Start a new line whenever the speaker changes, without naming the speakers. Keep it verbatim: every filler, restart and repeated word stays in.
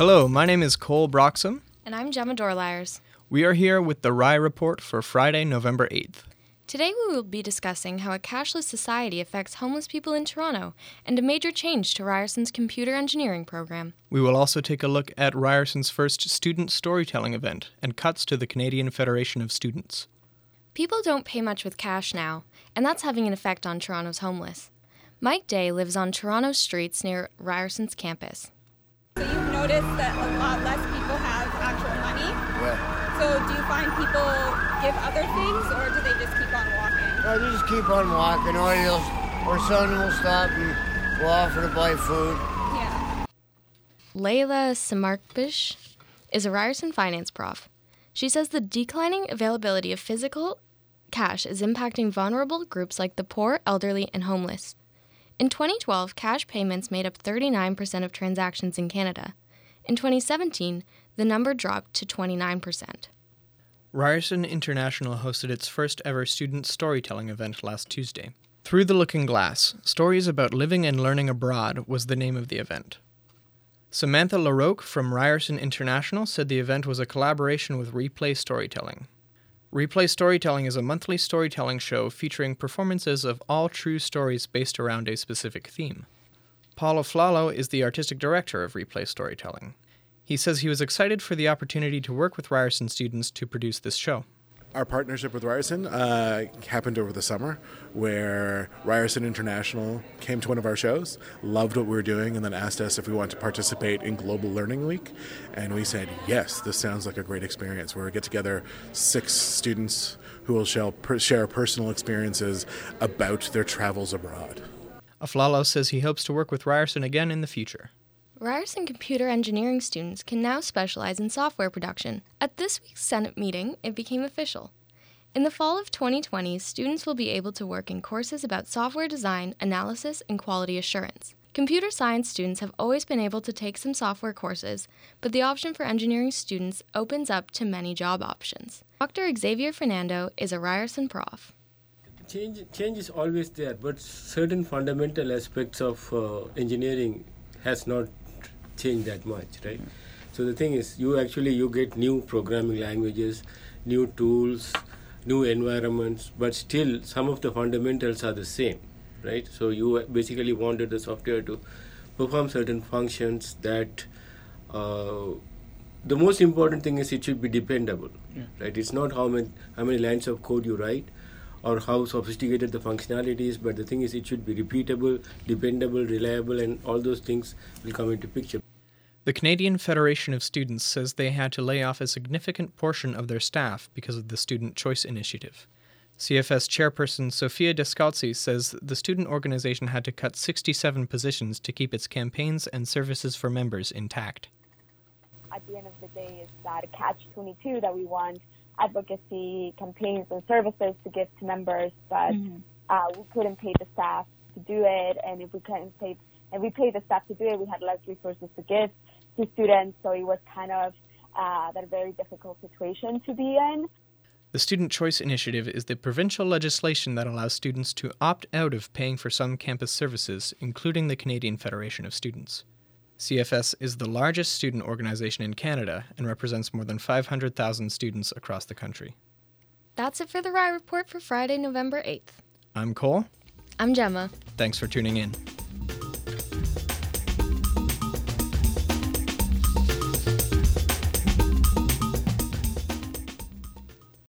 Hello, my name is Cole Broxham.
And I'm Gemma Dorliers.
We are here with the R I Report for Friday, November eighth.
Today we will be discussing how a cashless society affects homeless people in Toronto and a major change to Ryerson's computer engineering program.
We will also take a look at Ryerson's first student storytelling event and cuts to the Canadian Federation of Students.
People don't pay much with cash now, and that's having an effect on Toronto's homeless. Mike Day lives on Toronto streets near Ryerson's campus.
So you've noticed that a lot less people have actual money?
Yeah.
So do you find people give other things, or do they just keep on walking?
No, they just keep on walking, or, they'll, or someone will stop and will offer to buy food.
Yeah.
Layla Samarkbish is a Ryerson finance prof. She says the declining availability of physical cash is impacting vulnerable groups like the poor, elderly, and homeless. In twenty twelve, cash payments made up thirty-nine percent of transactions in Canada. In twenty seventeen, the number dropped to twenty-nine percent.
Ryerson International hosted its first ever student storytelling event last Tuesday. Through the Looking Glass, Stories About Living and Learning Abroad was the name of the event. Samantha LaRoque from Ryerson International said the event was a collaboration with Replay Storytelling. Replay Storytelling is a monthly storytelling show featuring performances of all true stories based around a specific theme. Paul Aflalo is the artistic director of Replay Storytelling. He says he was excited for the opportunity to work with Ryerson students to produce this show.
Our partnership with Ryerson uh, happened over the summer, where Ryerson International came to one of our shows, loved what we were doing, and then asked us if we wanted to participate in Global Learning Week. And we said, yes, this sounds like a great experience, where we get together six students who will share, share personal experiences about their travels abroad.
Aflalo says he hopes to work with Ryerson again in the future.
Ryerson computer engineering students can now specialize in software production. At this week's Senate meeting, it became official. In the fall of twenty twenty, students will be able to work in courses about software design, analysis, and quality assurance. Computer science students have always been able to take some software courses, but the option for engineering students opens up to many job options. Doctor Xavier Fernando is a Ryerson prof.
Change, change is always there, but certain fundamental aspects of uh, engineering has not changed that much, right? So the thing is, you actually you get new programming languages, new tools, new environments, but still some of the fundamentals are the same, right? So you basically wanted the software to perform certain functions that uh, the most important thing is it should be dependable, yeah. Right? It's not how many how many lines of code you write or how sophisticated the functionality is, but the thing is it should be repeatable, dependable, reliable, and all those things will come into picture.
The Canadian Federation of Students says they had to lay off a significant portion of their staff because of the Student Choice Initiative. C F S chairperson Sofia Descalzi says the student organization had to cut sixty-seven positions to keep its campaigns and services for members intact.
At the end of the day, it's that catch twenty-two that we want advocacy campaigns and services to give to members, but mm-hmm. uh, we couldn't pay the staff to do it, and if we couldn't pay, and we paid the staff to do it, we had less resources to give to students, so it was kind of uh, that very difficult situation to be in.
The Student Choice Initiative is the provincial legislation that allows students to opt out of paying for some campus services, including the Canadian Federation of Students. C F S is the largest student organization in Canada and represents more than five hundred thousand students across the country.
That's it for the R I Report for Friday, November eighth.
I'm Cole.
I'm Gemma.
Thanks for tuning in.